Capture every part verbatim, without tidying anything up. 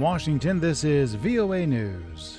Washington, this is V O A News.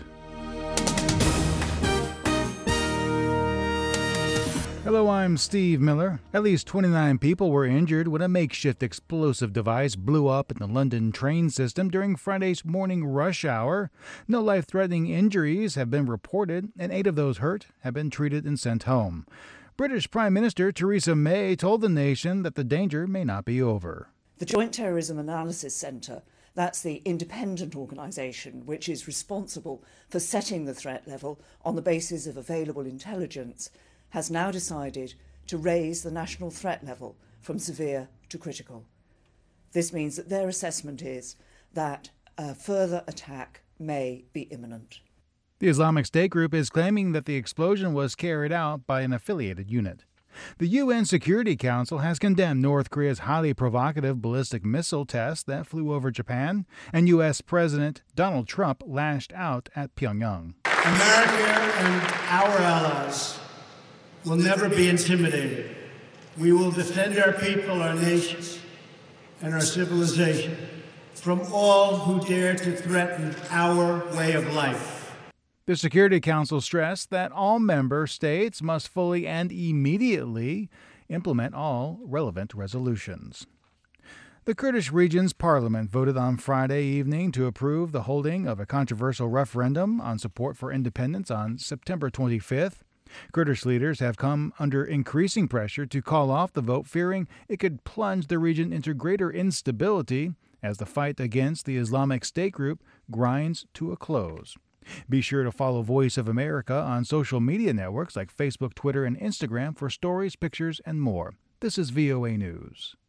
Hello, I'm Steve Miller. At least twenty-nine people were injured when a makeshift explosive device blew up in the London train system during Friday's morning rush hour. No life-threatening injuries have been reported, and eight of those hurt have been treated and sent home. British Prime Minister Theresa May told the nation that the danger may not be over. The Joint Terrorism Analysis Centre, that's the independent organisation which is responsible for setting the threat level on the basis of available intelligence, has now decided to raise the national threat level from severe to critical. This means that their assessment is that a further attack may be imminent. The Islamic State group is claiming that the explosion was carried out by an affiliated unit. The U N Security Council has condemned North Korea's highly provocative ballistic missile test that flew over Japan, and U S President Donald Trump lashed out at Pyongyang. America and our allies will never be intimidated. We will defend our people, our nation, and our civilization from all who dare to threaten our way of life. The Security Council stressed that all member states must fully and immediately implement all relevant resolutions. The Kurdish region's parliament voted on Friday evening to approve the holding of a controversial referendum on support for independence on September twenty-fifth. Kurdish leaders have come under increasing pressure to call off the vote, fearing it could plunge the region into greater instability as the fight against the Islamic State group grinds to a close. Be sure to follow Voice of America on social media networks like Facebook, Twitter, and Instagram for stories, pictures, and more. This is V O A News.